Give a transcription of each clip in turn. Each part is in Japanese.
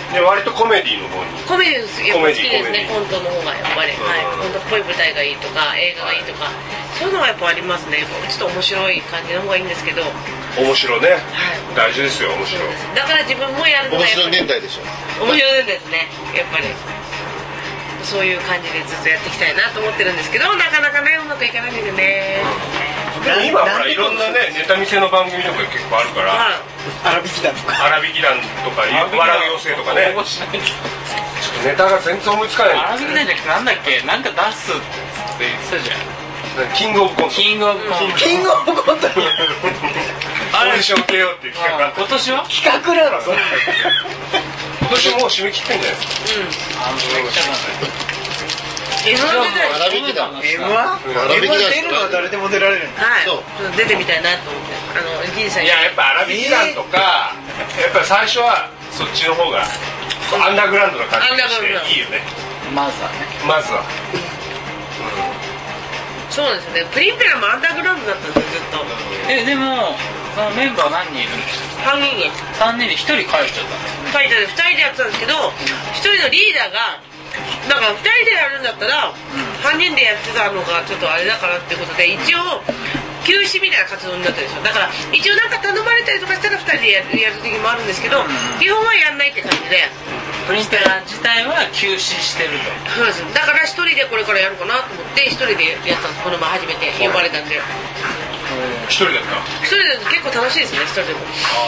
で割とコメディの方に。 コメディですよ。好きですね。コントの方がやっぱり、はい、コントっぽい舞台がいいとか映画がいいとか、そういうのがやっぱありますね。ちょっと面白い感じの方がいいんですけど。 面白ね。大事ですよ、面白い。 だから自分もやるのが面白い年代でしょ。 面白い年代ですね。やっぱり。そういう感じでずっとやっていきたいなと思ってるんですけど、なかなかねうまくいかないんですよね。 でも今ほらいろんなねネタ見せの番組とか結構あるから、 荒引き団とか荒引き団とか笑う妖精とかね、ちょっとネタが全然思いつかない。 荒引き団じゃなくてなんだっけ、なんか出すって言ってたじゃん。 キングオブコント。 キングオブコント。 キングオブコントにオーディション受けようっていう企画が今年は企画なのそれ。 今年もう締め切ってんじゃないですか。 M1 荒引きだ。 M1 出るのは誰でも出られる。 はい。出てみたいなと思って。銀さん。 いややっぱ荒引き団とか、やっぱ最初はそっちの方がアンダーグラウンドな感じがしていいよね。 まずはね。 まずは。 そうですね。プリンペラもアンダーグラウンドだったんですよずっと。 でもそのメンバー何人いるんですか。 3人です。 3人で1人帰っちゃったんですね。 2人でやってたんですけど、1人のリーダーがだから2人でやるんだったら、3人でやってたのがちょっとあれだからってことで、一応休止みたいな活動になってるんですよ。だから一応なんか頼まれたりとかしたら2人でやる時もあるんですけど、基本はやんないって感じで。 プリンペラ自体は休止してると。 そうです。だから1人でこれからやるかなと思って1人でやったんです。この前初めて呼ばれたんで。 1人だった。 1人で結構楽しいですね。1人でも。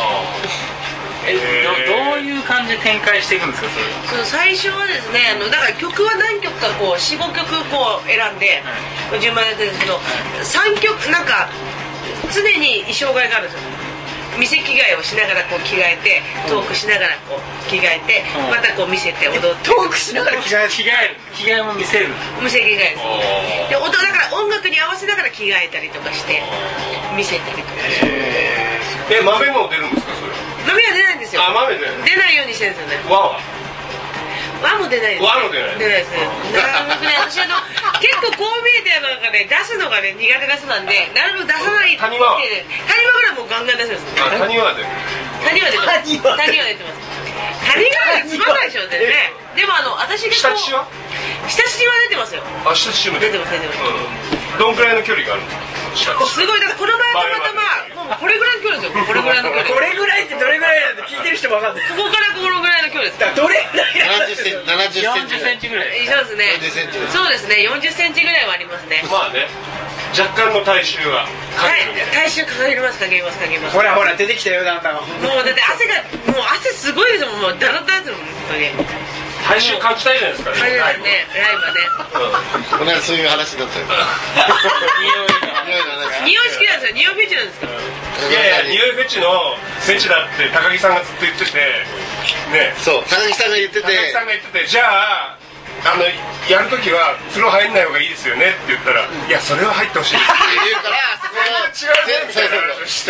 どういう感じで展開していくんですかそれ。 最初はですね、だから曲は何曲かこう 4,5 曲こう選んで順番でやってるんですけど、3曲なんか常に衣装替えがあるんですよ。店着替えをしながらこう着替えてトークしながらこう着替えて、またこう見せて踊ってトークしながら着替えも見せる。 店着替えです。でだから音楽に合わせながら着替えたりとかして見せたりとかして。 豆も出るんですかそれ。 豆は出ないんですよ。 豆出ないようにしてるんですよね。和も出ないです。 和も出ない。 出ないですね。なるべくね、私結構こう見えてなんかね、出すのがね苦手な人なんで、なるべく出さないって。谷間ぐらいもうガンガン出すんですよ。 谷間は出る。 谷は出てます。谷はつまないでしょ全然ね。でも私が下乳は出てますよ。 下乳も出てます。 どんくらいの距離があるんですか。 すごい。だからこの前たまたまこれぐらいの距離ですよ。これぐらいの距離。 これぐらいってどれぐらいなんて聞いてる人分かんない。 ここからこのぐらいの距離です。 どれぐらい 40センチぐらい。 そうですね。そうですね。40センチぐらいはありますね。 まあね。若干の体臭ははい。体臭かけます。 ほら出てきたよだんだん。 もうだって汗すごいですもん。もうダラダラですもん本当に。 体臭感じたいじゃないですか。 ライブね。 この間そういう話だったよ。 匂い好きなんですよ。匂いフェチなんですか。 いや匂いフェチのフェチだって高木さんがずっと言っててね。 そう高木さんが言っててじゃあやるときは風呂入んない方がいいですよねって言ったら、いやそれは入ってほしいって言うからそれは違うねみたいな話をして。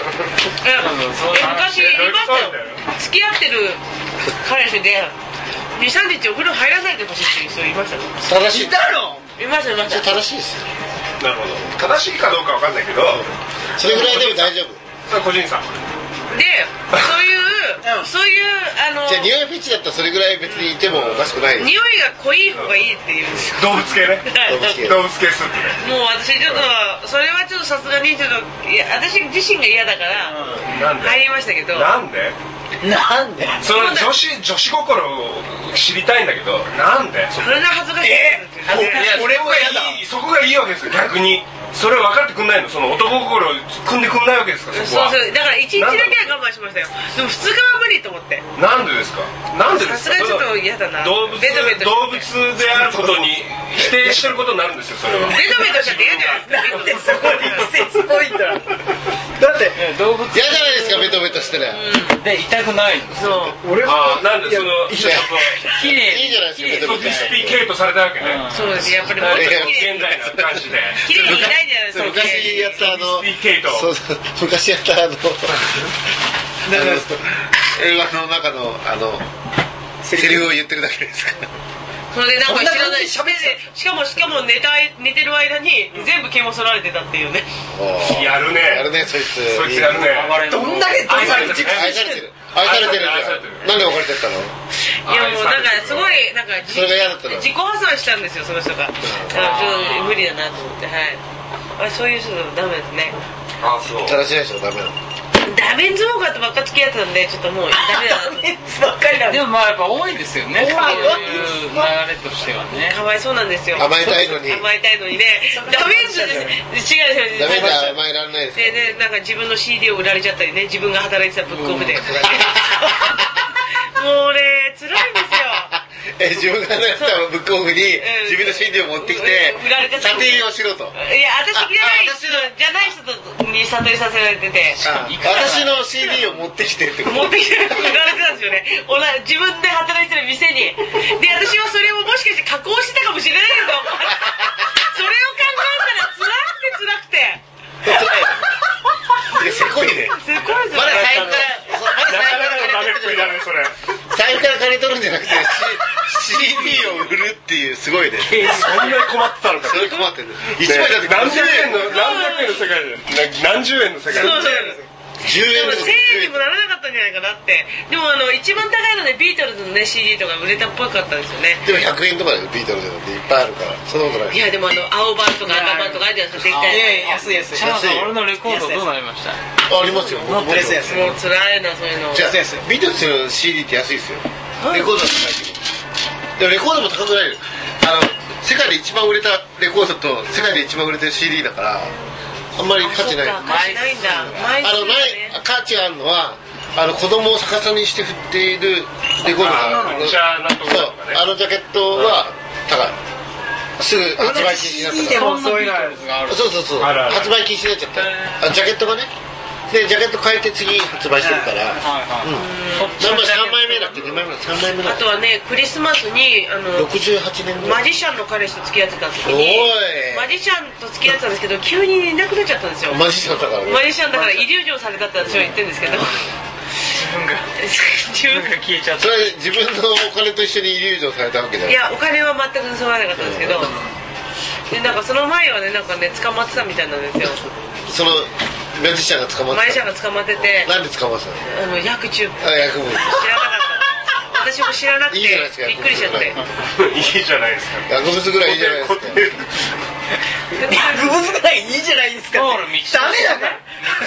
昔いましたよ。付き合ってる彼氏で2,3日お風呂入らないでほしいっていう人いましたよ。 正しい。いたの？ いました。 正しいですよ。 なるほど。正しいかどうかわかんないけど、 それぐらいでも大丈夫。 それは個人差。 で、そういうじゃあ匂いフェチだったらそれぐらい別にいてもおかしくないです。 匂いが濃い方がいいっていうんですよ。 動物系ね。動物系スープね。 もう私ちょっとそれはちょっとさすがにちょっと私自身が嫌だから入りましたけど。 なんで？その女子心を知りたいんだけど、なんで？ それが恥ずかしい。 俺もそこがいいわけですよ。逆にそれを分かってくんないの。その男心を組んでくんないわけですか。 そうだから1日だけは我慢しましたよ。でも2日は無理と思って。 なんでですか。 さすがにちょっと嫌だな。 動物であることに否定してることになるんですよ。それはベトベトしちゃって嫌じゃないですか。 なんでそこに季節ポイントなの。だって動物嫌じゃないですかベトベトしてる。 で痛くない。 そう。 俺はなんでその綺麗いいじゃないですかベトベト。 ディスピケートされたわけね。 そうです。やっぱりもうちょっと現代な感じで。 綺麗にいないじゃないですか。 昔やった昔やった映画の中のセリフを言ってるだけですから。 それでなんか知らないしかも寝てる間に全部毛も剃られてたっていうね。 やるねそいつやるね。 どんだけ愛されてる。 なんで別れてったの？ いやもうなんかすごいなんかそれが嫌だったの自己破産したんですよその人が。ちょっと無理だなと思って、はい。そういう人でもダメですね。 あ、そう。 正しい人はダメなの。 ダメンズウォーカーとばっか付き合ってたんでちょっともうダメだなと思って。 ばっかりなんでもまあやっぱ多いですよね、そういう流れとしてはね。 かわいそうなんですよ。 甘えたいのに。 甘えたいのにね。ダメンズです違う。 ダメだ、甘えられないです。 でなんか自分の CD を売られちゃったりね、自分が働いてたブックオフで。もうね辛いんですよ。 自分がね、ブックオフに自分の CD を持ってきて査定をしろと。 いや私じゃない人に査定させられてて、 私の CD を持ってきてってこと。 持ってきて売られてたんですよね。自分で働いてる店に。で私はそれをもしかして加工してたかもしれないけど、それを考えたら辛くてせこいね。 せこいですよね。 まだ財布からダメっぷりだねそれ。 財布から金取るんじゃなくて CD を売るっていうすごいね。 そんなに困ってたのか。 それ困ってる。一枚だって何百円の世界で何十円の世界で。 10円でも1000円にもならなかったんじゃないかなって。でも一番高いのでビートルズのね CD とか売れたっぽかったんですよね。 でも100円とかでビートルズなんていっぱいあるからそんなことない。 いやでも青版とか赤版とかあるじゃないですか。 安いシャナさん俺のレコードどうなりました？ ありますよ。 持ってるやつ。 もう辛いなそういうの。 じゃあビートルズの CD って安いですよ。レコードは高いけど。でもレコードも高くないよ。世界で一番売れたレコードと世界で一番売れてる CD だからあんまり価値ない。 価値ないんだ。 価値あるのは子供を逆さにして振っているレコードがある。そうジャケットは高い。すぐ発売禁止になったから。 そういうのがある。 そう発売禁止になっちゃった。ジャケットがね。でジャケット変えて次発売してるから。3枚目だっけ2枚目だ3枚目だ。 あとはねクリスマスに 68年マジシャンの彼氏と付き合ってた時にマジシャンと付き合ってたんですけど急にいなくなっちゃったんですよ。 マジシャンだからね。 マジシャンだからイリュージョンされたって私は言ってるんですけど。 自分が消えちゃった。 それは自分のお金と一緒にイリュージョンされたわけじゃない。 いやお金は全く盗まれなかったんですけど、でなんかその前はねなんかね捕まってたみたいなんですよ。 そのマジシャンが捕まってた。 マジシャンが捕まってて。 なんで捕まってたの？ 薬中。 薬物。 知らなかった。私も知らなくてびっくりしちゃって。 いいじゃないですか。 薬物ぐらいいいじゃないですか。 薬物ぐらいいいじゃないですか。ダメだから。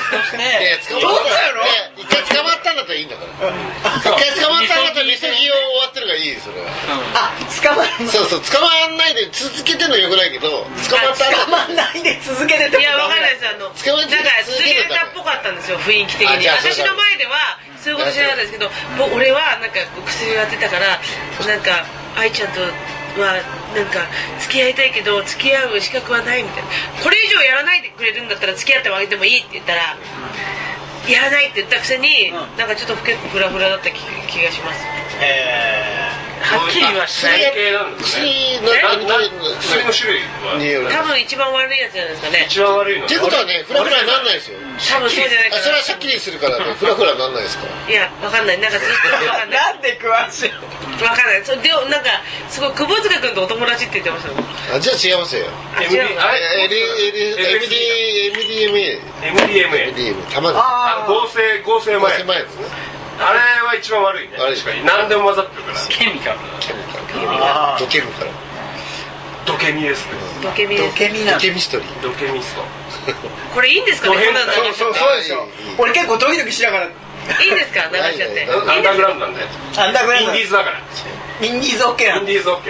一回捕まったんだったらいいんだから。一回捕まったんだったらみそぎを終わってるからいいそれは。 捕まる。 そう捕まらないで続けてるのよくないけど捕まらないで続けてても。 いやわかんないですなんか続けてたっぽかったんですよ雰囲気的に。私の前ではそういうこと知らないですけど、俺はなんか薬をやってたからなんか愛ちゃんとはなんか付き合いたいけど付き合う資格はないみたいな。これ以上やらないでくれるんだったら付き合ってあげてもいいって言ったらやらないって言ったくせになんかちょっと結構フラフラだった気がします。 はっきりはしない系なんですね。薬の種類は多分一番悪いやつじゃないですかね。 一番悪いの。 っていうことはねフラフラにならないですよ。 多分そうじゃないかな。 それはシャッキリするからねフラフラにならないですから。 いやわかんないなんかずっとわかんない。 なんで詳しい。 わかんない。でなんかすごい久保塚君とお友達って言ってましたもん。 じゃあ違いますよ。MDMA たまに合成前ですね。 あれは一番悪いね。確かに何でも混ざってるから。 ケミカルドケミからドケミですね。 ドケミストリードケミスト。 これいいんですかね。 そうでしょ。俺結構ドキドキしながら。 いいんですか流しちゃって。 アンダーグラウンドなんで。 アンダーグラウンド。 インディーズだから。 インディーズ OK なんインディーズ OK です。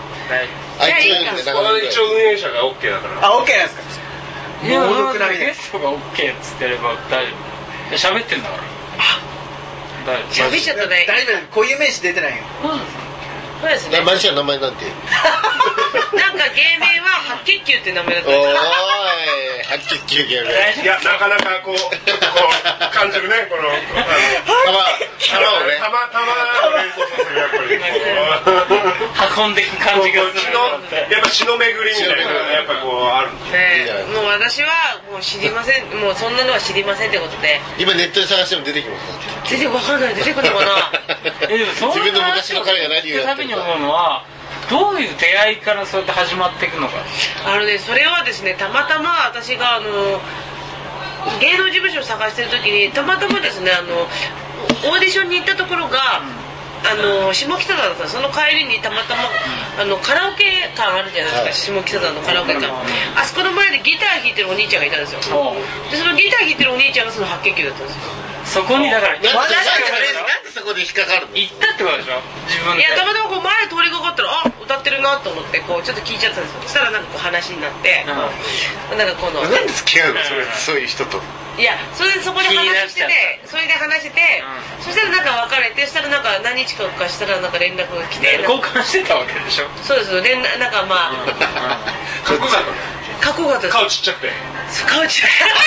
一応運営者が OK だから。 OK なんですか。 もうゲストが OK っつってれば大丈夫。喋ってんだから。 喋っちゃったね。 大丈夫。固有名詞出てないよ。 そうですね。 マジシャンの名前なんて。 なんか芸名は白血球って名前だった。 おーい白血球芸名。 いやなかなかこうちょっとこう感じるねこの玉をね。 玉を連想させるやっぱり運んでいく感じがする。 やっぱ血の巡りみたいなのがやっぱこうあるんで。もう私はもう知りません。もうそんなのは知りませんってことで。 今ネットで探しても出てきます。 全然わかんない出てくるのかな。 自分の昔の彼が何をやってるか。 思うのはどういう出会いからそうやって始まっていくのか。 それはですねたまたま私が芸能事務所を探してる時にたまたまですねオーディションに行ったところが下北沢だったその帰りにたまたまカラオケ館あるじゃないですか、下北沢のカラオケ館、あそこの前でギター弾いてるお兄ちゃんがいたんですよ。でそのギター弾いてるお兄ちゃんがその白血球だったんですよ。 そこにだからなんでそこで引っかかるの？ 行ったってことでしょ自分で。 いやたまたまこう前通りかかったら歌ってるなと思ってこうちょっと聞いちゃったんですよ。そしたらなんかこう話になって、なんかこのなんで付き合うのそういう人と。 いやそれでそこで話してて、それで話してて、そしたらなんか別れて、そしたらなんか何日かしたらなんか連絡が来て、 交換してたわけでしょ。 そうですよ。なんかまあかっこよかった。 かっこよかったです。 顔ちっちゃくて。 顔ちっちゃい。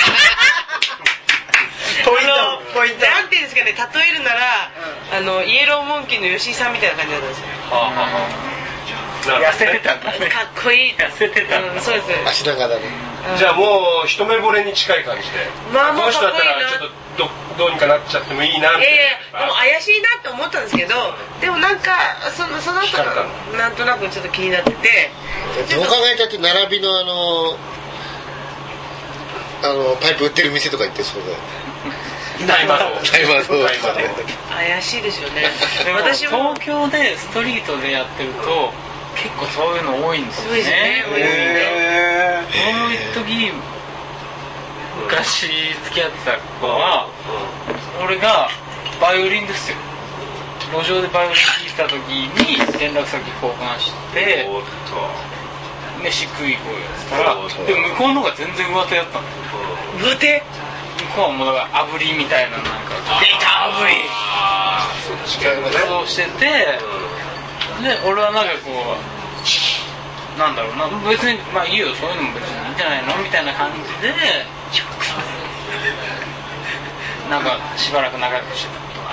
ポイントなんていうんですかね、例えるなら、イエローモンキーの吉井さんみたいな感じだったんですよ。 痩せてたんだね。 かっこいい。 痩せてたんだ。 そうです。 足長だね。 じゃあもう一目惚れに近い感じで、 まあこの人だったらちょっとどうにかなっちゃってもいいなって。 でも怪しいなって思ったんですけど、でもなんかその後なんとなくちょっと気になってて、 どう考えたって並びのパイプ売ってる店とか行ってそうだよ。 大麻の怪しいですよね。 私も東京でストリートでやってると結構そういうの多いんですよね。もう一時昔付き合ってた子は俺がバイオリンですよ。路上でバイオリン弾いた時に連絡先交換して飯食い行こうよっつったら、でも向こうの方が全然上手やったの。 上手？ 向こうはもうだから炙りみたいな、なんかデータ炙りそうしてて、で俺はなんかこうなんだろうな、別にまあいいよ、そういうのも別にいいんじゃないのみたいな感じでなんかしばらく仲良くしてたことがあ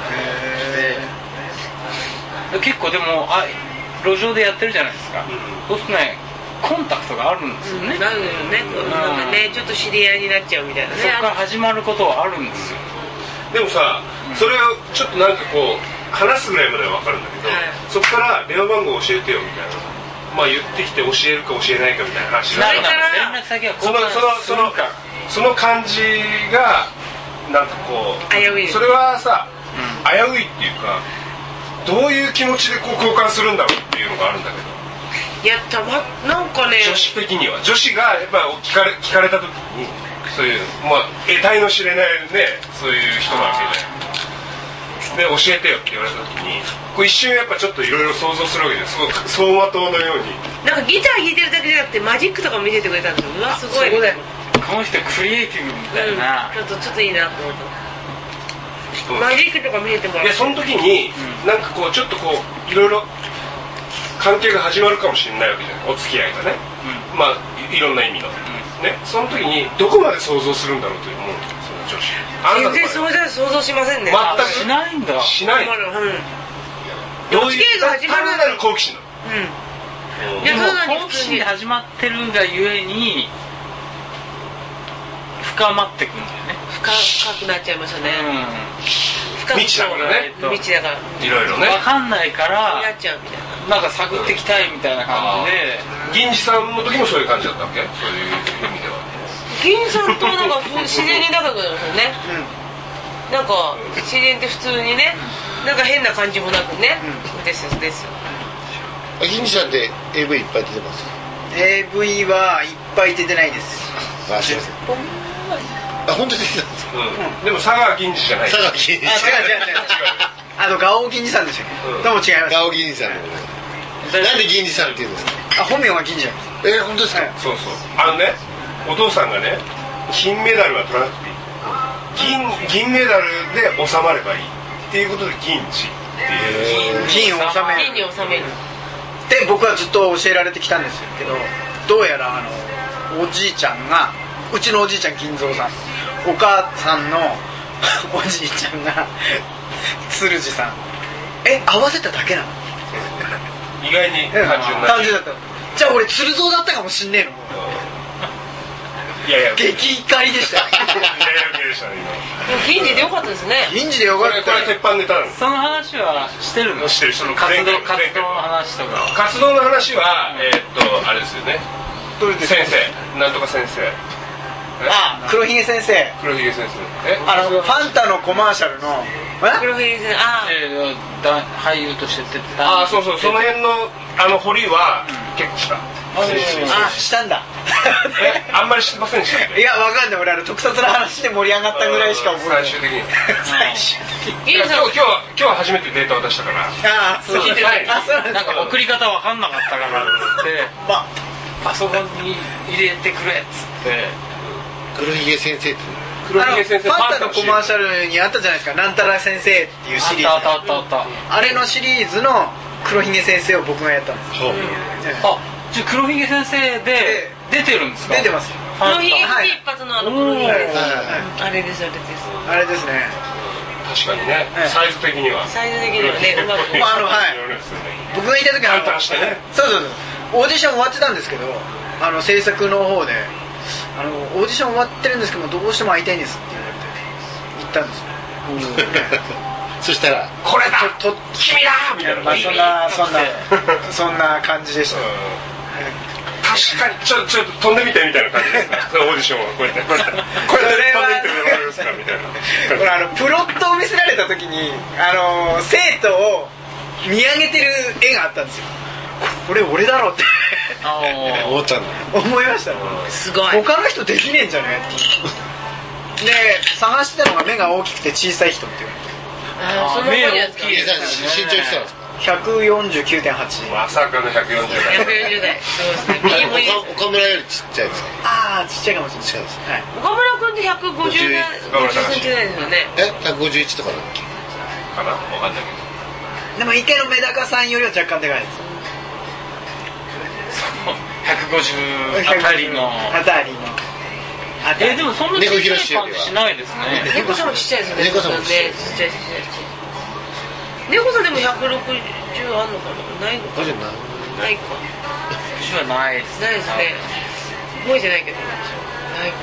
って、結構でも路上でやってるじゃないですか、そうするとねコンタクトがあるんですよね。 なるよね。なんかね、ちょっと知り合いになっちゃうみたいなね。 そこから始まることはあるんですよ。 でもさ、それをちょっとなんかこう話すぐらいまでは分かるんだけど、そこから電話番号教えてよみたいな、まあ言ってきて教えるか教えないかみたいな話があるから、 連絡先は交換するかその感じがなんかこう危うい。 それはさ、危ういっていうか、どういう気持ちでこう交換するんだろうっていうのがあるんだけど。 いやなんかね、 女子的には女子がやっぱ聞かれた時にそういうまあ得体の知れないね、そういう人なわけで教えてよって言われた時にこう一瞬やっぱちょっといろいろ想像するわけです。走馬灯のようになんかギター弾いてるだけじゃなくてマジックとか見せてくれたんですよ。うわすごい。 この人クリエイティブみたいな、 ちょっといいなと思った。マジックとか見せてもらって、 その時になんかこうちょっとこういろいろ関係が始まるかもしれないわけじゃない、お付き合いがね、まあいろんな意味の、ね、その時にどこまで想像するんだろうという思う、その女子全然想像しませんね。 全くしないんだ。 しない。 どういう単なる好奇心だ。 でも好奇心で始まってるがゆえに深まってくんだよね。 深くなっちゃいましたね。 未知だからね。 未知だからいろいろね。 分かんないからなっちゃうみたいな。 なんか探っていきたいみたいな感じで。 銀次さんの時もそういう感じだったわけ？そういう意味では。 銀さんとなんか自然に仲良くなるんですよね。なんか自然って普通にね、なんか変な感じもなくね。ですです。 銀次さんって AV いっぱい出てます。 AV はいっぱい出てないです。 あ、すいません。本当に出てたんですか。 でも佐川銀次じゃない。 佐川銀次。 違う。ガオ銀次さんでしたっけ？どうも違います。 ガオ銀次さん。なんで銀次さんって言うんですか。 本名は銀次なんです。 本当ですか。 そうそう。ね、お父さんがね、金メダルは取らなくていい。銀メダルで収まればいいっていうことで銀次っていう。 銀を収める。 銀に収める。 で僕はずっと教えられてきたんですけど、どうやらおじいちゃんが、うちのおじいちゃん金蔵さん、お母さんのおじいちゃんが鶴次さん、合わせただけなの。 意外に単純だった。じゃあ俺鶴蔵だったかもしんねえの。 いやいや激怒りでしたよ。 銀次でよかったですね。 銀次でよかった。 これ鉄板ネタなの。 その話はしてるの？してる。その活動の話とか。 活動の話はあれですよね。先生、なんとか先生。 黒ひげ先生。 黒ひげ先生。 ファンタのコマーシャルの黒ひげ先生俳優として出てた。 ああそうそう、その辺の掘りは結構した。 したんだ。 あんまり知ってませんでしたね。 いやわかんない、俺特撮の話で盛り上がったぐらいしか覚えてない。 最終的に最終的に今日は初めてデータを出したから。 ああそう聞いてない。 あそうなんですなんか送り方わかんなかったからっつってパソコンに入れてくれっつって黒ひげ先生って黒ひげ先生ファンタのコマーシャルにあったじゃないですか、なんたら先生っていうシリーズ。 あったあれのシリーズの黒ひげ先生を僕がやったんです。 あ、じゃあ黒ひげ先生で出てるんですか？ 出てます。 黒ひげ一発の黒ひげです。あれですあれですね。 確かにね、サイズ的にはサイズ的にはね、うまく僕がいた時は簡単してね。 そうオーディション終わってたんですけど、制作の方でオーディション終わってるんですけども、どうしても会いたいんですって言われて行ったんですよ。 そしたらこれだ君だみたいな、 そんな感じでした。 確かにちょっと飛んでみてみたいな感じですね。オーディションはこうやって飛んでみてもらえますかみたいな。 プロットを見せられた時に生徒を見上げてる絵があったんですよ。これ俺だろって思ったんだ。 思いました。 すごい。 他の人できねえんじゃねえって。で探してたのが目が大きくて小さい人っていう。 その目大子きい。 身長いくつなんですか ？149.8。 まさかの140代。 140代。そうですね。 岡村よりちっちゃいですか？ ああ、ちっちゃいかもしれない。 近いです。 岡村君って150センチないですよね。 151とかだっけかな、わかんないけど。 でも池のメダカさんよりは若干でかいです。 150あたりの。でもそんなちっちゃい感じしないですね。 猫さんもちっちゃいですよね。 猫さんもちっちゃい。 猫さんでも160あんのかな？ないのかな？ないか。 私はないです。 ないですね。覚えてないけど。ないか。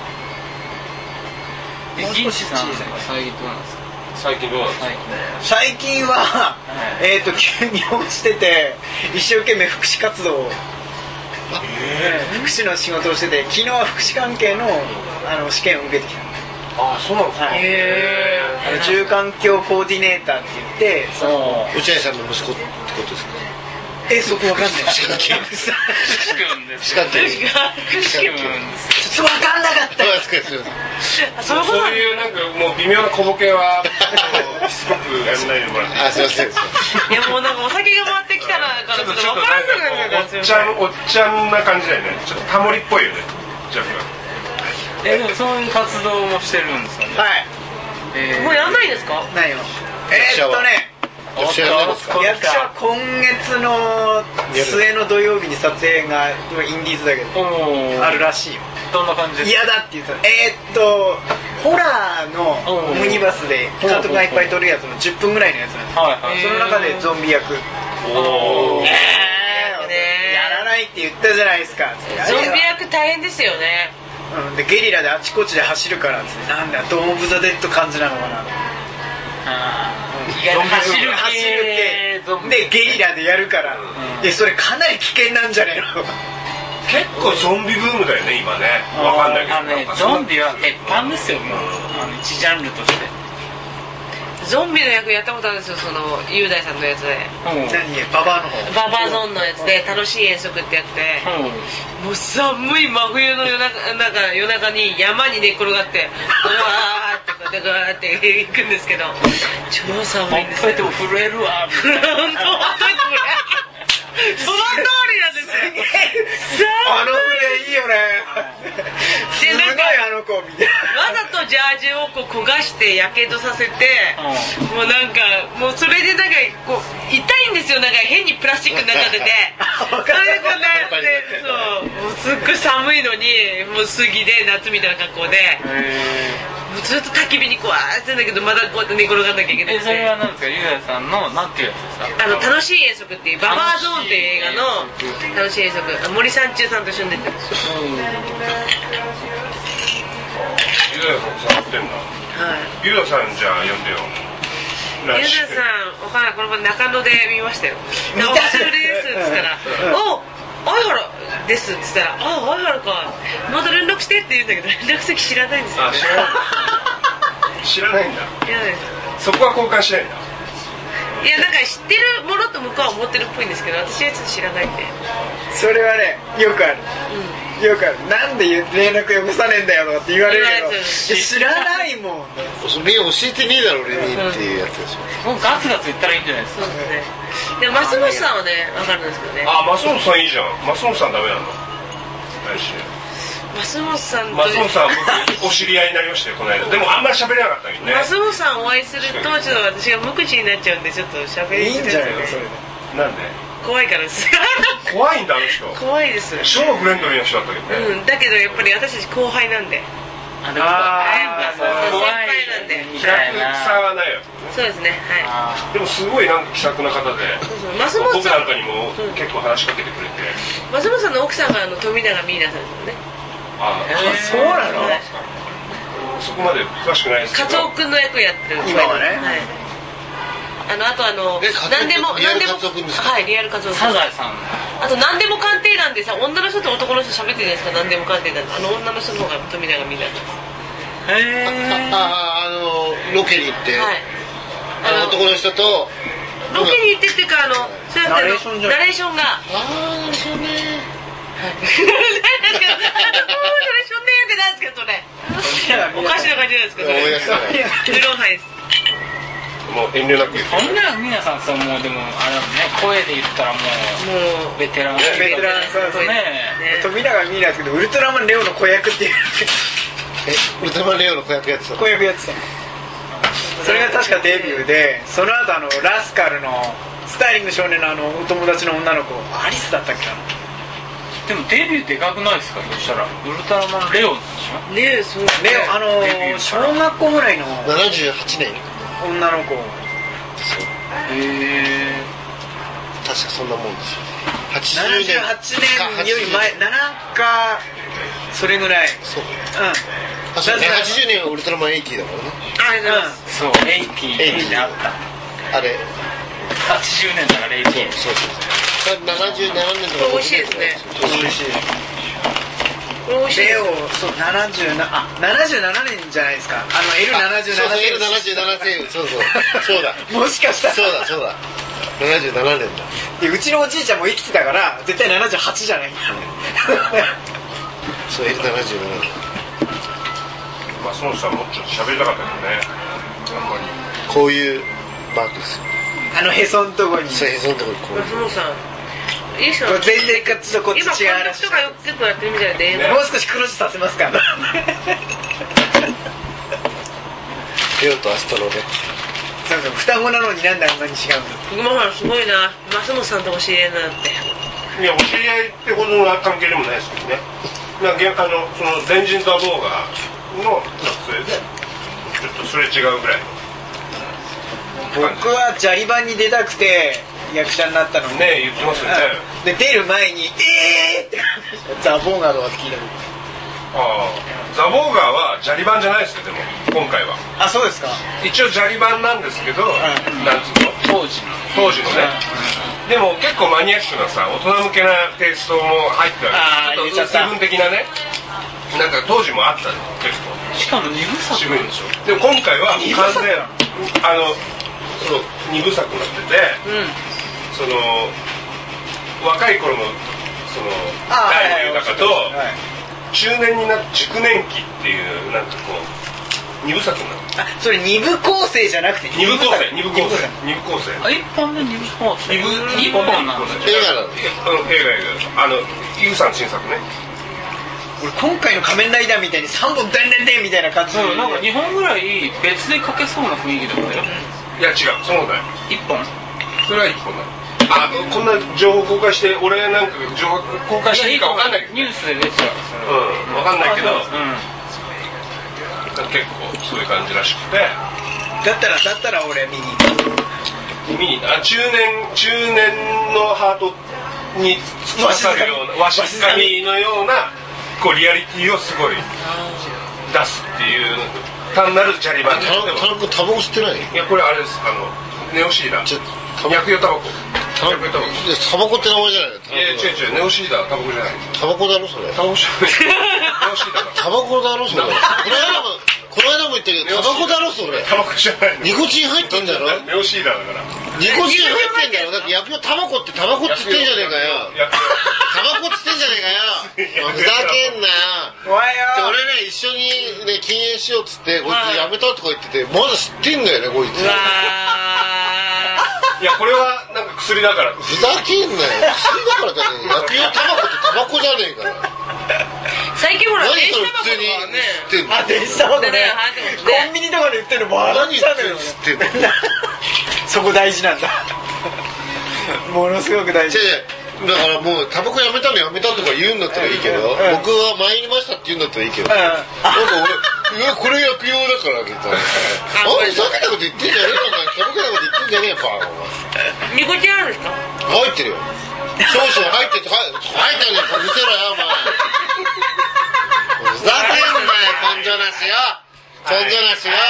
銀次さんは最近どうなんですか？ 最近どうなんですか？ 最近は休業してて一生懸命福祉活動を福祉の仕事をしてて、昨日は福祉関係の試験を受けてきた。 ああ、そうなんですか。 住環境コーディネーターって言って、 落合さんの息子ってことですか？ そこわかんない。 福祉関係です。 福祉君ちょっとわかんなかった。 そういうなんかもう微妙な小ボケはすごくやんないでもらって。 あ、すいません。 いやもうなんかお酒が回ってきたらからちょっと分からなくなっちゃう。 おっちゃんな感じだよね。ちょっとタモリっぽいよね。 でもそういう活動もしてるんですよね。 はい。 もうやんないんですか？ ないよ。役者は今月の末の土曜日に撮影がインディーズだけどあるらしいよ。 どんな感じですか？ 嫌だって言ったらホラーのオムニバスで監督がいっぱい撮るやつの10分ぐらいのやつなんです。その中でゾンビ役。やらないって言ったじゃないですか。 ゾンビ役大変ですよね。 でゲリラであちこちで走るからっつって、なんだドーム・オブ・ザ・デッド感じなのかな。 走る系でゲリラでやるから、それかなり危険なんじゃねえの。 結構ゾンビブームだよね今ね。わかんないけど、 ゾンビは鉄板ですよ、もう一ジャンルとして。 ゾンビの役やったことあるんですよ、その雄大さんのやつで。 ババアの方、 ババアゾーンのやつで楽しい遠足ってやって、もう寒い真冬の夜中に山に寝っ転がってうわーってガーって行くんですけど、超寒いんですよ。 ほっといても震えるわ。 本当ほっといてもその通りなんですよ。 あの船いいよね。すごいあの子みたいな。 わざとジャージを焦がしてやけどさせて、もうなんかもうそれでなんか痛いんですよ。なんか変にプラスチックになっちゃってて、それでこんなやってもうすっごい寒いのにもう杉で夏みたいな格好で。もうずっと焚き火にこうしてんだけど、まだこうやって寝転がんなきゃいけない。 それは何ですか、ゆうやさんのなんていうやつですか？ 楽しい遠足っていうババアゾーンっていう映画の楽しい遠足、森三中さんと一緒に出てるんですよ。 ゆうやさん触ってんだ。ゆうやさんじゃあ呼んでよ。 ゆうやさん、おかなこの前中野で見ましたよ。お久しぶりですっつったらお相原ですっつったら、相原かまた連絡してって言うんだけど、連絡先知らないんですよね。 知らないんだ。 知らないです。 そこは交換しないんだ。 いやなんか知ってるものと向こうは思ってるっぽいんですけど、私はちょっと知らないんで。 それはねよくある、よくある。なんで連絡よこさねえんだよとかって言われるけど、知らないもん。 それ教えてねえだろ俺にっていうやつでしょ。 もうガツガツ言ったらいいんじゃないですか。 そうですね。でも増本さんはね分かるんですけどね。 あ、増本さんいいじゃん。増本さんダメなの。 増本さんと増本さん僕お知り合いになりましたよこの間。でもあんまり喋れなかったけどね。 増本さんお会いするとちょっと私が無口になっちゃうんでちょっと喋りいいんじゃないのそれで。 なんで？ 怖いからです怖いんだあの人。 怖いです。 超フレンドリーな人だったけどね。 だけどやっぱり私たち後輩なんで。 あ、でも先輩なんで。 気さはないよ。 そうですね。はい。 でもすごいなんか気さくな方で、僕なんかにも結構話しかけてくれて。 増本さんの奥さんが富永美奈さんですよね。 あ、 そうなの？ そこまで詳しくないですけど。 カツオ君の役やってる。 今はね。 はい。あと何でもリアルカツオ君ですか？ はい、リアルカツオ君。 サザエさん。 あと何でも鑑定団でさ、女の人と男の人喋ってるじゃないですか。何でも鑑定団。女の人の方が富永美奈です。 ロケに行って、 はい。 男の人とロケに行ってっていうかナレーションが。 ナレーションね。 ナレーションね。 ナレーションねってなんですけどそれ。おかしな感じなんですけど。ルローハイです。 もう遠慮なく言って。 富永美奈さんさ、もうでもあれだもんね、声で言ったらもうベテラン。 ベテランそうね。富永美奈ですけど、ウルトラマンレオの子役っていう。 ウルトラマンレオの子役やってた。 子役やってた。それが確かデビューで、その後ラスカルのスタイリング少年のお友達の女の子、アリスだったっけな。 でもデビューでかくないですか？そしたらウルトラマンレオでしょ。 ねえ、そうレオ小学校ぐらいの 78年女の子。 確かそんなもんですよ。 78年より前、7かそれぐらい。 そう。そうね。80年はウルトラマン80だからね。 そう、80であった。 あれ。 80年だから80。 そう。77年とか。 美味しいですね。 美味しい。レオ、そう、77年じゃないですか。L77 L77 そうだ。 もしかしたら。 そうだ。77年だ。 でうちのおじいちゃんも生きてたから絶対78じゃない。 そう L77。 松本さんもちょっと喋りたかったけどね。あんまり。 こういうマークですよ。 へそんとこに。 そうへそんとこにこう。 松本さん。いいっすよ。 全然こっちとこっち違うらしい。 今監督とか結構やってるみたいで、 もう少し黒字させますか。 レオとアストロね。 そう双子なのになんであんなに違うの。 熊原すごいな。松本さんとお知り合いになって。 いやお知り合いってほどの関係でもないですけどね。その前人とアボーガーの撮影でちょっとそれ違うぐらいの。 僕はジャリバンに出たくて役者になったのにね言ってますよね。 で出る前にってザ・ボーガーとかって聞いたの。 ザ・ボーガーはジャリバンじゃないですよ。でも今回はそうですか。 一応ジャリバンなんですけど、なんつうの当時のね、でも結構マニアックなさ大人向けなテイストも入ってある。ちょっとセブン的なね、なんか当時もあったの結構。 しかも2部作渋いでしょ。でも今回は完全その2部作になってて、その若い頃のその大の豊と中年になって熟年期っていうなんかこう2部作になって。 それ2部構成じゃなくて 2部構成。1 本で2部構成。2本なんだ。 映画なの。 ユウさん新作ね。 俺今回の仮面ライダーみたいに3本でんでんでんみたいな感じで、 なんか2本ぐらい別で書けそうな雰囲気だったよ。 いや違う、そうだよ。 1本。 それは1本だ。こんな情報公開して俺なんか情報公開していいか分かんないけど、 ニュースで出てた。 分かんないけど、結構そういう感じらしくて。 だったら俺見に中年のハートに突き刺さるようなわしづかみのようなこうリアリティをすごい出すっていう単なるジャリバンです。 タバコ吸ってない？ いやこれあれです。ネオシーダー薬用タバコ。 タバコって名前じゃない？ いや違うネオシーダータバコじゃない。 タバコだろそれ。 タバコじゃない。ネオシーダー。 タバコだろそれ。 この間も言ったけどタバコだろそれ。 タバコじゃないの。 ニコチン入ってんだろ。 ネオシーダーだから。 ニコチン入ってんだろ。だって薬用タバコってタバコっつってんじゃねえかよ。タバコっつってんじゃねえかよ。ふざけんなよ。 怖いよ。 俺ね一緒にね禁煙しようっつってこいつやめたとか言っててまだ知ってんだよねこいつ。 うわいやこれはなんか薬だからふざけんなよ。薬だからだね。薬用タバコってタバコじゃねえから。 最近ほら何電子それ普通にタバコとかね吸ってんの。 あ、電子タバコね。 ねコンビニとかで売ってるの笑何言ってんのっちゃうのよ。 吸ってんの。 そこ大事なんだ。ものすごく大事。 だからもうタバコやめたのやめたとか言うんだったらいいけど、僕は参りましたって言うんだったらいいけど、なんか俺これ薬用だからみたいな。ふざけたこと言ってんじゃねえよ。タバコなこと言ってんじゃねえよバカ。 ニコチンあるんですか？ 入ってるよ。少々入ってて入ったね。見せろよお前。ふざけんなよ根性なしよ。根性なしよ。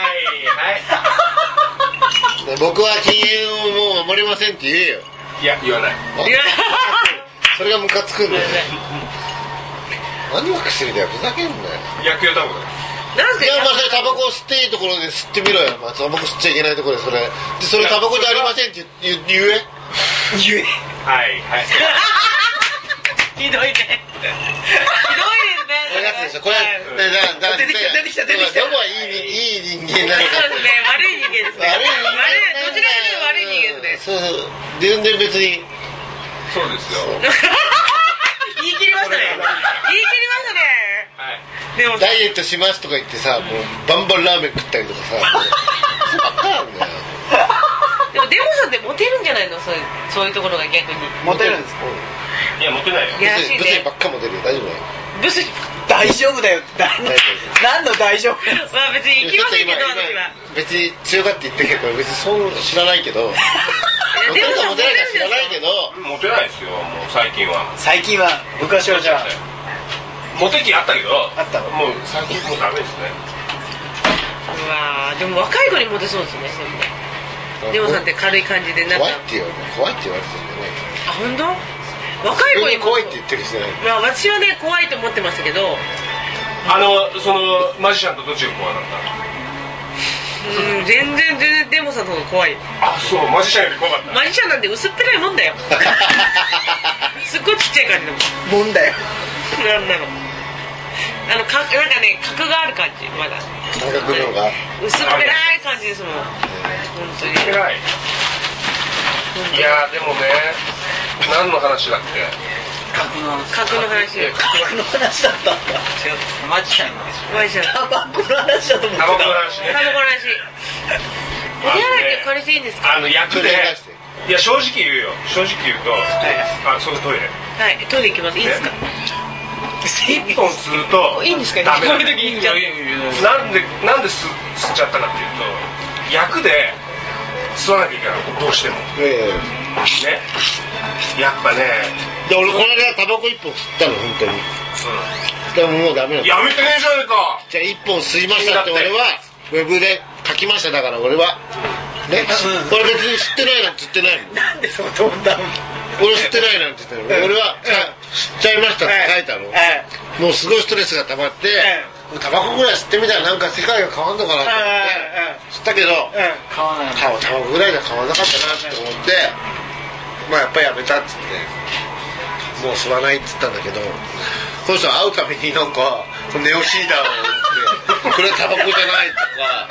はいはい。 僕は禁煙をもう守りませんって言えよ。 いや言わない。 それがムカつくんだよね。何が薬だよ。ふざけんなよ。 薬用タバコだ。 なんでいやまあそれタバコを吸っていいところで吸ってみろよ。まあタバコ吸っちゃいけないところでそれタバコじゃありませんって言え。 はいはい。 ひどいね。ひどいこれやつでしょ。これ出てきた。 どこはいい人間なのか。 そうですね。悪い人間ですね。どちらかというと悪い人間ですね。 そう全然別に。 そうですよ。 言い切りましたね。 はい。 でもダイエットしますとか言ってさ、もうバンバンラーメン食ったりとかさ。そうばっかなんだよ。 でもデモさんってモテるんじゃないの？そういうところが逆に。 モテるんですか？ いや持ってないよ。 いやらしいねブスにばっかも出るよ。大丈夫だよ。 ブス。 大丈夫だよ。何の大丈夫？ まあ別に行きませんけど私は。 別に強がって言ってるけど別にそう知らないけど。モテるかモテないか知らないけど。 持てないですよもう最近は。 最近は昔はじゃあモテ期あったけど。 あったの。 もう最近もうダメですね。 うわーでも若い子にモテそうですね。デモさんって軽い感じでなんか。 怖いって言われてるんだよね。 あ本当？若い子に怖いって言ってる人じゃない。 まあ私はね怖いと思ってましたけど。 そのマジシャンとどっちが怖かった？ 全然デモさんの方が怖い。 あそうマジシャンより怖かった。 マジシャンなんて薄っぺらいもんだよ。すっごいちっちゃい感じだもん。 もんだよ。 なんだろう。なんかね格がある感じまだ。 感覚の方が薄っぺらい感じですもん。本当に。 偉い。いやでもね何の話だっけ？ 格の話。 格の話。 格の話だったんだ。 違うマジシャンなんですよ。 マジシャン。 タバコの話だと思ってタバコの話ね。 タバコの話。お手洗いって借りていいんですか？ 役でいや正直言うよ。正直言うとそのトイレ。 はいトイレ行きます。いいですか？ 一本吸うといいんですか？ ダメだ。 こういう時言っちゃう。 なんで吸っちゃったかっていうと役で吸わなきゃいけないのどうしてもね。やっぱねで俺この間タバコ1本吸ったの本当に。でももうダメなの。 やめてねえじゃねえか。 じゃあ1本吸いましたって俺はウェブで書きました。だから俺はねこれ別に吸ってないなんて言ってないもん。 なんでそう飛んだの？ 俺吸ってないなんて言ってない。俺は吸っちゃいましたって書いたの。もうすごいストレスが溜まってタバコぐらい吸ってみたらなんか世界が変わんのかなと思って吸ったけど買わない。 タバコぐらいじゃ変わんなかったなって思ってまあやっぱりやめたっつってもう吸わないっつったんだけどこの人会うたびになんかネオシーダーをこれはタバコじゃないと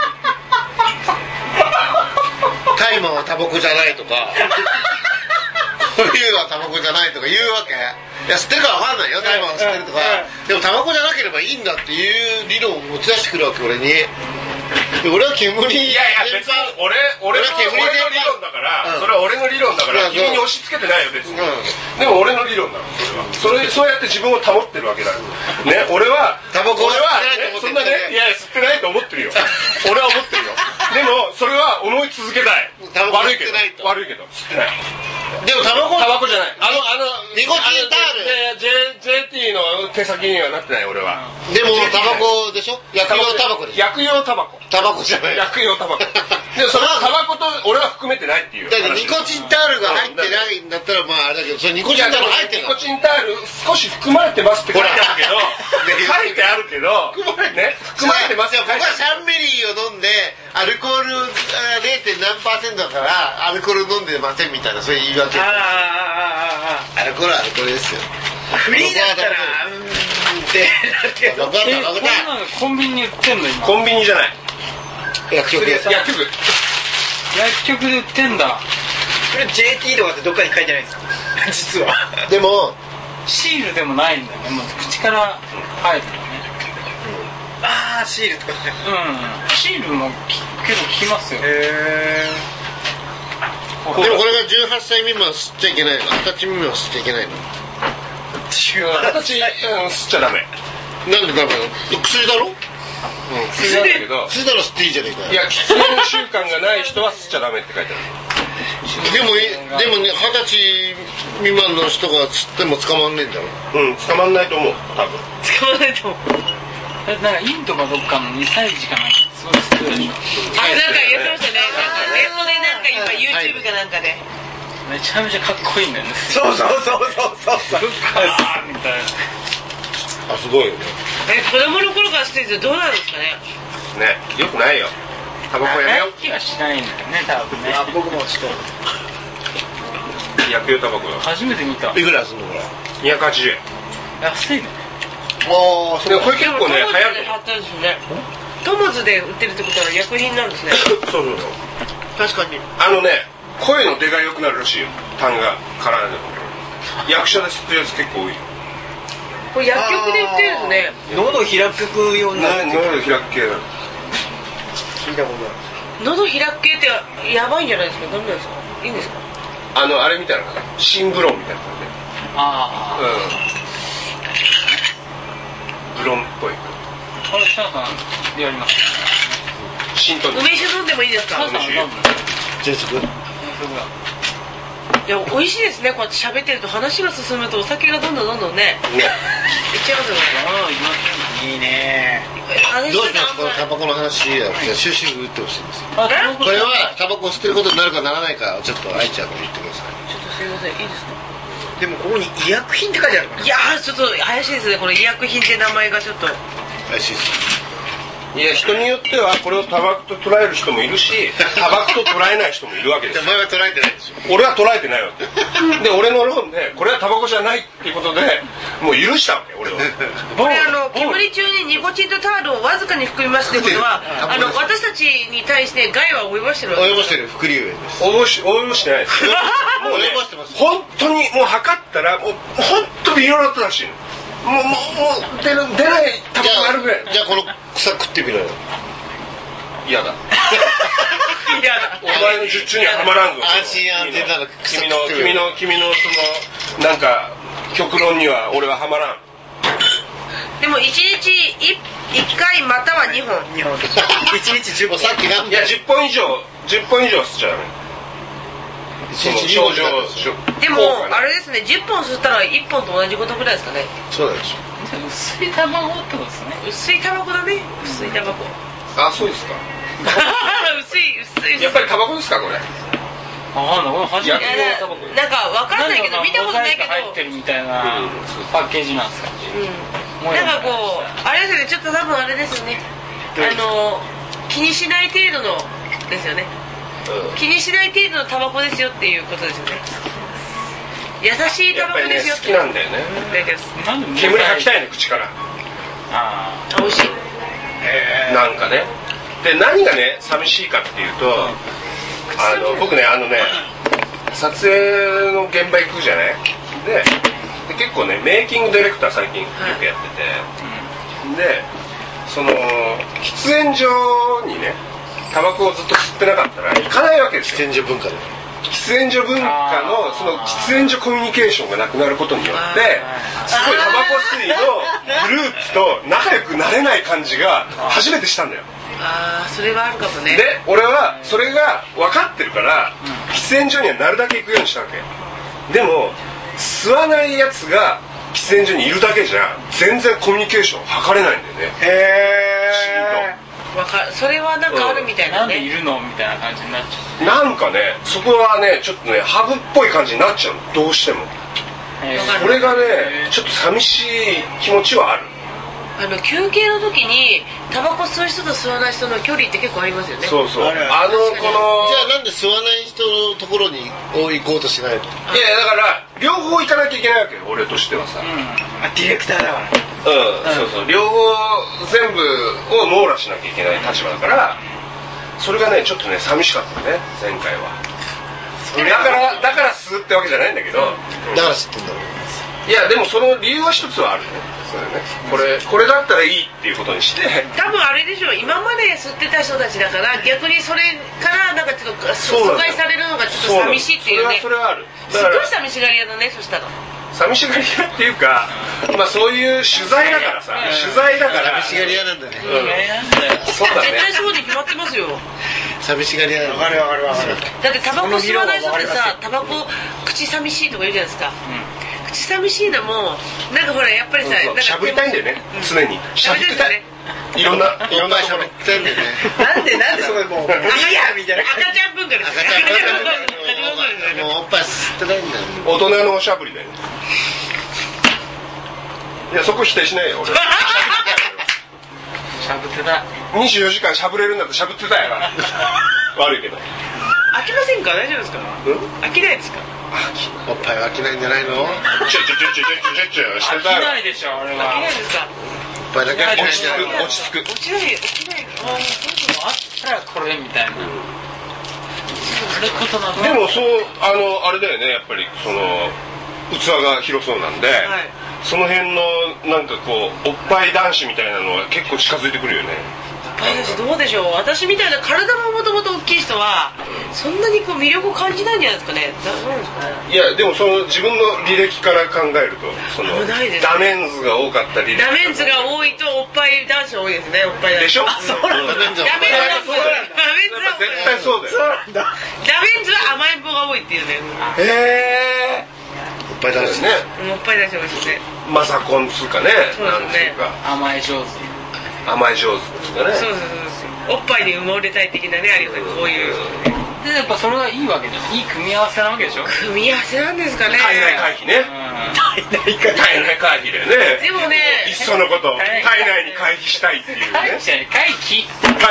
かタイマーはタバコじゃないとかこういうのはタバコじゃないとか言うわけ。いや吸ってるか分かんないよタイマーを吸ってるとかでもタバコじゃなければいいんだっていう理論を持ち出してくるわけ俺に。で俺は煙いや別に俺の理論だから、それは俺の理論だから君に押し付けてないよ別に。でも俺の理論なのそれは。そうやって自分を保ってるわけだよね。俺はタバコはそんなねいや吸ってないと思ってるよ。俺は思ってるよ。でもそれは思い続けたい。悪いけど吸ってない。 でもタバコじゃない。 ニコチンタール。 JT の手先にはなってない俺は。 でもタバコでしょ。薬用タバコでしょ。 薬用タバコ。 タバコじゃない。 薬用タバコ。でそれはタバコと俺は含めてないっていう。 だってニコチンタールが入ってないんだったらまああれだけど、それニコチンタール入ってるの。 ニコチンタール少し含まれてますって書いてあるけど、書いてあるけど、含まれてますよ。 僕はシャンメリーを飲んでアルコール 0. 何%だからアルコール飲んでませんみたいなそういう言い訳。アルコールはアルコールですよ。 フリーだったらってなってる。 分かったコンビニに売ってんの今。 コンビニじゃない。 薬局で薬局で売ってんだ。 これ JT とかってどっかに書いてないんですか実は。 でもシールでもないんだよね。もう口から入るのね。 ああシールとかね。 シールも結構効きますよ。 でもこれが18歳未満吸っちゃいけないの。20歳未満吸っちゃいけないの。 20歳吸っちゃダメ。 なんでダメなの。薬だろ。 薬なんだけど。 薬だろ吸っていいじゃねえか。 いや喫煙習慣がない人は吸っちゃダメって書いてある。 でもね、20歳未満の人が吸っても捕まんねえんだろ。 捕まんないと思う。多分使わないと思う。 なんかインドかどっかの2歳児かなんかすごい吸ってるでしょ。 なんか言ってましたね。ネットでなんか今 YouTube かなんかでめちゃめちゃかっこいいんだよね。 そうそうみたいな。 あ、すごいよね。 子供の頃から吸ってるとどうなんですかね。 ね、よくないよ。タバコやめよう。 気はしないんだよね、多分ね。 僕もちょっ薬用タバコだ。 初めて見た。 いくらすんのこれ。 280円。 安いね。 ああ、 でもこれ結構ね、流行る。 トモズで売ってるってことは薬品なんですね。 そう確かに。 声の出が良くなるらしいよ。痰が絡んでる。役者で吸ってるやつ結構多いよ。 これ薬局で売ってるんですね。 喉開くようになって喉開く系なの。 聞いたことある。 喉開く系ってやばいんじゃないですか。ダメなんですか。いいんですか。 あれみたいな感じ。シンブロンみたいな感じで。ブロンっぽい。 これシャンさんやります。 シントニ梅酒飲んでもいいですか。 シャンさん飲む。 じゃあちょっと。 いや美味しいですね。こうやって喋ってると話が進むとお酒がどんどんね。いっちゃいますよね。 いいね。 どうしますこのタバコの話は終止符打ってほしいんですよ。 ここれはタバコを吸ってることになるかならないかちょっと愛ちゃんに言ってください。 ちょっとすいません、いいですか。 でもここに医薬品って書いてあるから。 いやーちょっと怪しいですね。この医薬品って名前がちょっと怪しいです。 いや人によってはこれをタバコと捉える人もいるしタバコと捉えない人もいるわけですよ。 前は捉えてないでしょ。 俺は捉えてないわけで俺の論でこれはタバコじゃないっていうことでもう許したわけ俺は。 これ煙中にニコチンとタールをわずかに含みますってことは私たちに対して害は及ぼしてるわけです。 及ぼしてる副流炎です。 及ぼしてないですもうね及ぼしてます。 本当にもう測ったらもう本当に微量だったらしいの。もう出ないタバコがあるぐらい。 じゃあこの草食ってみろよ。 嫌だ。 いやお前の術中にははまらんぞ。 安心安全なの君のそのなんか極論には俺ははまらん。 でも1日1回または2本。 1日10本。 さっき何いや10本以上吸っちゃダメ。その症状でもあれですね、10本吸ったら1本と同じことぐらいですかね。 そうなんでしょ。 薄い卵ってことですね。 薄いタバコだね。薄いタバコ。 あ、そうですか。 薄い。 やっぱりタバコですかこれ。 初めてなんかわかんないけど見たことないけど。 入ってるみたいなパッケージなんですか。 なんかこうあれですよね、ちょっと多分あれですよね。気にしない程度のですよね。気にしない程度のタバコですよっていうことですよね。優しいタバコですよって。 好きなんだよね。煙吐きたいね口から。 美味しい。 なんかね。で何がね寂しいかっていうと、僕ね撮影の現場行くじゃない。で結構ねメイキングディレクター最近よくやってて、でその喫煙所にねタバコをずっと吸ってなかったら行かないわけですよ。 喫煙所文化で。 喫煙所文化のその喫煙所コミュニケーションがなくなることによってすごいタバコ吸いのグループと仲良くなれない感じが初めてしたんだよ。 ああそれはあるかもね。 で俺はそれが分かってるから喫煙所にはなるだけ行くようにしたわけ。でも吸わないやつが喫煙所にいるだけじゃ全然コミュニケーション図れないんだよね。 へそれはなんかあるみたいなね。 なんでいるのみたいな感じになっちゃう。 なんかねそこはねちょっとねハブっぽい感じになっちゃうのどうしても。それがねちょっと寂しい気持ちはある。 休憩の時にタバコ吸う人と吸わない人の距離って結構ありますよね。 そうそう。このじゃあなんで吸わない人のところに行こうとしないの？ いやだから両方行かなきゃいけないわけよ俺としてはさ。 ディレクターだから。 そうそう両方全部を網羅しなきゃいけない立場だからそれがねちょっとね寂しかったね前回は。だから吸うってわけじゃないんだけど。 だから吸ってんだろう。 いやでもその理由は一つはあるね。そうだね。これだったらいいっていうことにして。 多分あれでしょ今まで吸ってた人たちだから逆にそれからなんかちょっと疎開されるのがちょっと寂しいっていうね。 それはある。 すごい寂しがり屋だねそしたら。 寂しがり屋っていうかまあそういう取材だからさ取材だから寂しがり屋なんだね。 そうだね。 絶対そうに決まってますよ。 寂しがり屋なんだ。 わかる。 だってタバコ吸わない人ってさタバコ口寂しいとか言うじゃないですか。口寂しいのもなんかほらやっぱりさしゃぶりたいんだよね常にしゃぶってたい。いろんなところしゃべってんだよね。 なんでそこでもういいやみたいな。 赤ちゃん文化ですね。 もうおっぱい吸ってないんだよ。 大人のおしゃぶりだよね。いやそこ否定しないよ俺。 しゃぶってた。 24時間しゃぶれるんだってしゃぶってたよ。悪いけど。 飽きませんか大丈夫ですか？飽きないですか？ おっぱいは飽きないんじゃないの？ ちょしてたよ。 飽きないでしょ俺は。 飽きないですか？ おっぱいだけ飽きないんじゃないの？ 落ち着く。 飽きないの？ あったらこれみたいな。 でもそうあれだよねやっぱりその器が広そうなんで、その辺のなんかこうおっぱい男子みたいなのは結構近づいてくるよね。 どうでしょう私みたいな体ももともと大きい人はそんなにこう魅力を感じないんじゃないですかね。なんですかね。 いやでもその自分の履歴から考えるとそのないですねダメンズが多かった履歴。 ダメンズが多いとおっぱい男子多いですね。おっぱい男子でしょ。 そうなんだ。ダメンズは絶対そうだよ。 ダメンズは甘えん坊が多いっていうね。 おっぱい男子ね。 おっぱい男子多いですね。 マザコンつうかね。 そうですね。 甘え上手。 甘え上手ですかね。 そうおっぱいに埋もれたい的なねありますねこういう。 でやっぱそれはいいわけじゃん。いい組み合わせなわけでしょ。 組み合わせなんですかね。 体内回避ね。体内回避だよね。 でもねいっそのこと体内に回避したいっていうね。 回帰。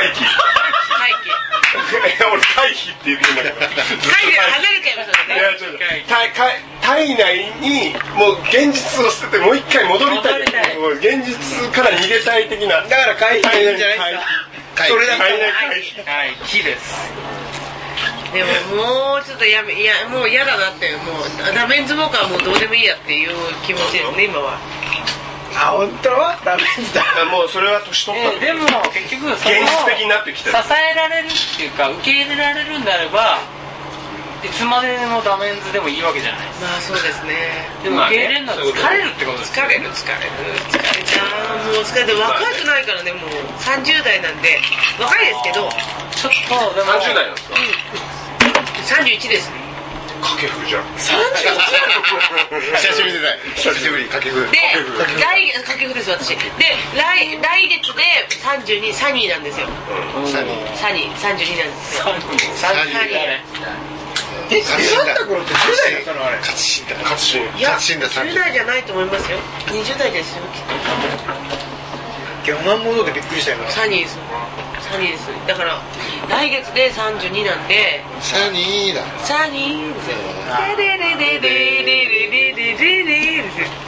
俺回避って言ってんだけど。 回避が離れちゃいましたね。 いやちょっと体内にもう現実を捨ててもう一回戻りたい。もう現実から逃げたい的な。 だから回避いいんじゃないですか。それだ体内回避。 回避です。 でももうちょっともう嫌だなってもうダメンズモーカーはもうどうでもいいやっていう気持ちですね今は。 本当はダメンズだ。 もうそれは年取った。 でも結局現実的になってきた。 支えられるっていうか受け入れられるんであればいつまでのダメンズでもいいわけじゃないですか。 まあそうですね。 でも受け入れるのは疲れるってことです。 疲れちゃう。もう疲れて若くないからねもう30代なんで若いですけどちょっとでも 30代なんですか。 31です。 掛布じゃん。 久しぶりでない。久しぶり掛布。 で掛布です私。で来月で32サニーなんですよ。サニー32なんですよ。 サニー。 出会った頃って10代だったのあれ。 勝新だ。 いや勝新だ。 10代じゃないと思いますよ。20代ですよきっと。 ギャマンモードでびっくりしたよな。 サニーですだから来月で32なんでサニーだ。 サニーですよ。デレレレレレレレレレレですよ。